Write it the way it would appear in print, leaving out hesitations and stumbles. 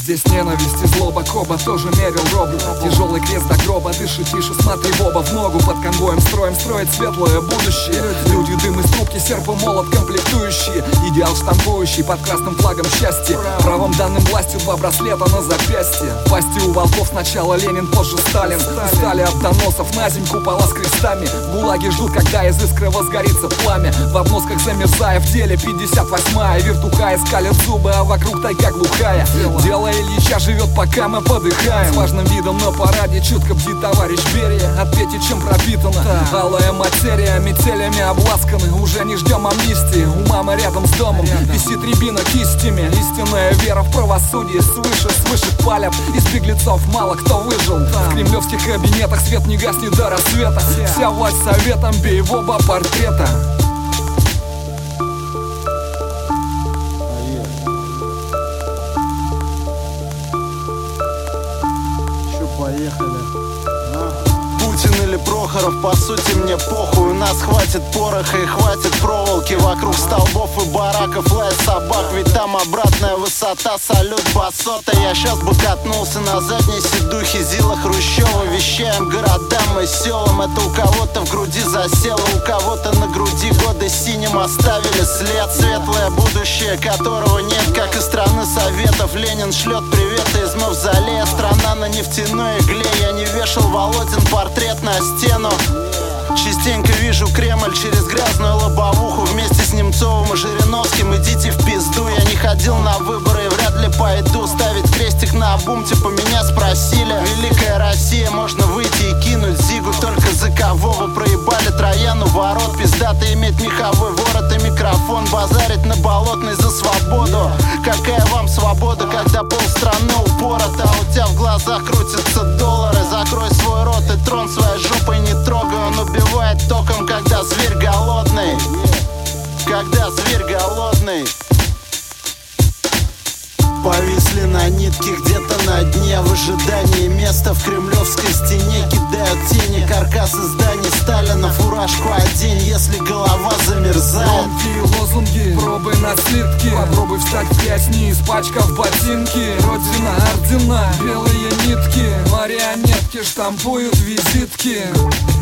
Здесь ненависть и злоба, Коба тоже мерил робу. Тяжелый крест до гроба, дыши тише, смотри в оба. В ногу под конвоем строим, строить светлое будущее. Люди, дым из трубки, серп и молот комплектующие. Идеал штампующий под красным флагом счастья. Правом данным властью 2 браслета на запястье. В пасти у волков сначала Ленин, позже Сталин. Устали от доносов, на земь купола с крестами. Гулаги ждут, когда из искры возгорится пламя. В обносках замерзая, в деле 58-я. Вертуха скалят зубы, а вокруг тайга глухая. Дело Ильича живет, пока мы подыхаем. С важным видом на параде чутко бдит товарищ Берия. Ответить, чем пропитана алая материя. Метелями обласканы, уже не ждем амнистии. У мамы рядом с домом висит рябина кистями. Истинная вера в правосудие свыше палят. Из беглецов мало кто выжил. В кремлевских кабинетах свет не гаснет до рассвета. Вся власть советом, бей в оба портрета. Поехали. Путин или Прохоров, по сути мне похуй. У нас хватит пороха и хватит проволоки. Вокруг столбов и бараков лает собак. Ведь там обратная высота, салют басота. Я щас бы катнулся на задней сидухе Зила Хрущева. Вещаем городам и селам. Это у кого-то в груди засело, у кого-то на груди годы синим оставили след. Светлое будущее, которого нет, как и страны Советов. Ленин шлет приветы из мавзолея. Страна на нефтяной игле. Я не вешал Володин портрет на стену. Частенько вижу Кремль через грязную лобовуху. Вместе с Немцовым и Жириновским идите в пизду. Я не ходил на выборы и вряд ли пойду. Ставить крестик на обум, типа меня спросили. Великая Россия, можно выйти и кинуть зигу. Только за кого вы проебали Трояну ворот? Пиздато иметь меховой ворот и микрофон. Базарить на Болотной за свободу. Какая вам свобода, когда полстраны упорота, а у тебя в глазах крутятся доллары? Закрой свой рот и трон своей жопой не трогай. Он убивает током, когда зверь голодный. Когда зверь голодный. Повисли на нитке где-то на дне. В ожидании места в кремлевской стене. Кидают тени каркасы зданий Сталина. Фуражку одень, если голова замерзает. Громкие лозунги, пробуй на слитки. Попробуй встать в грязь, не испачкав ботинки. Родина, ордена, белые нитки. Марионетки штампуют визитки.